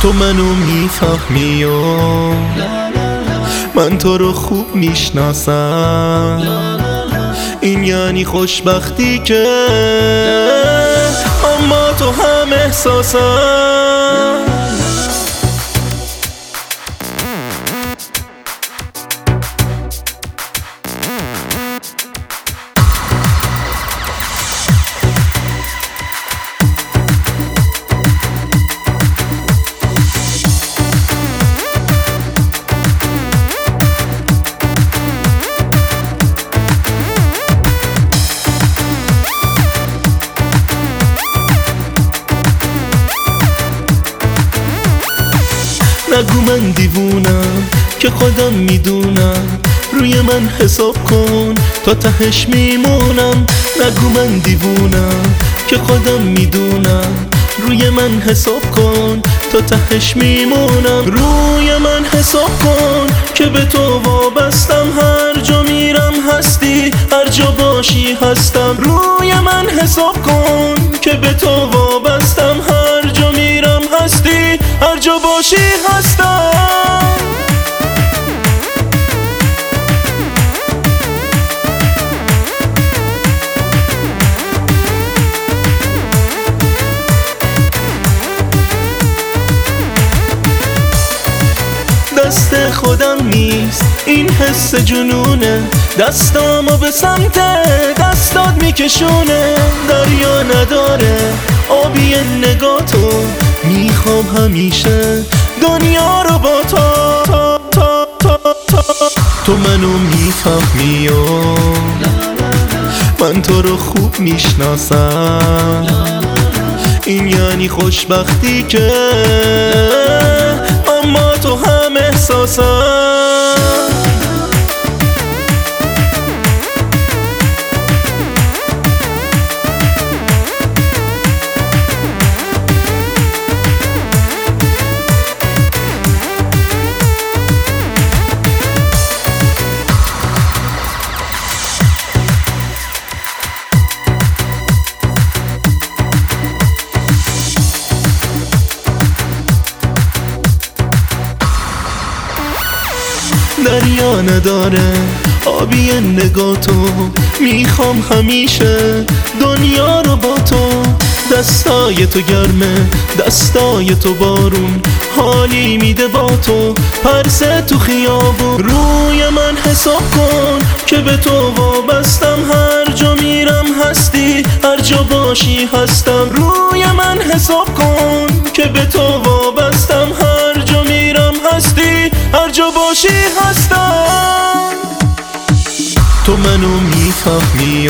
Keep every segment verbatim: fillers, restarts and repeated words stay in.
تو منو میفهمی و من تو رو خوب میشناسم. این یعنی خوشبختی که اما تو هم احساسم. نگو من دیوونم که خودم میدونم، روی من حساب کن تا تهش میمونم. نگو من دیوونم که خودم میدونم، روی من حساب کن تا تهش میمونم. روی من حساب کن که به تو وابستم، هر جا میرم هستی، هر جا باشی هستم. روی من حساب کن که به تو وابستم، هر جا میرم هستی، هر جا باشی هستم. دست خودم نیست این حس جنونه، دستامو به سمت دستات میکشونه. دریا نداره آبی نگاتو، میخوام همیشه دنیا رو با تو. تا تا تا تا تو منو میفهمی و من تو رو خوب میشناسم. این یعنی خوشبختی که اما تو هم احساسم. دریا نداره آبی نگاتو، میخوام همیشه دنیا رو با تو. دستای تو گرمه دستای تو بارون، حالی میده با تو پرسه تو خیابون. روی من حساب کن که به تو وابستم، هر جا میرم هستی، هر جا باشی هستم. روی من حساب کن که به تو وابستم، هر جا میرم هستی، هر جا باشی هستم. تو منو میفهمی و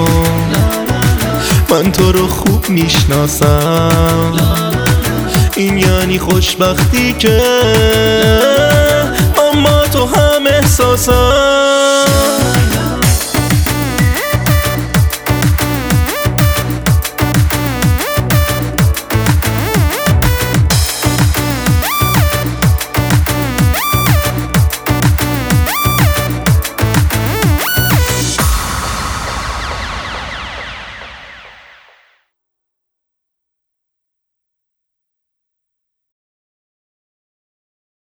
من تو رو خوب میشناسم. این یعنی خوشبختی که اما تو هم احساسم.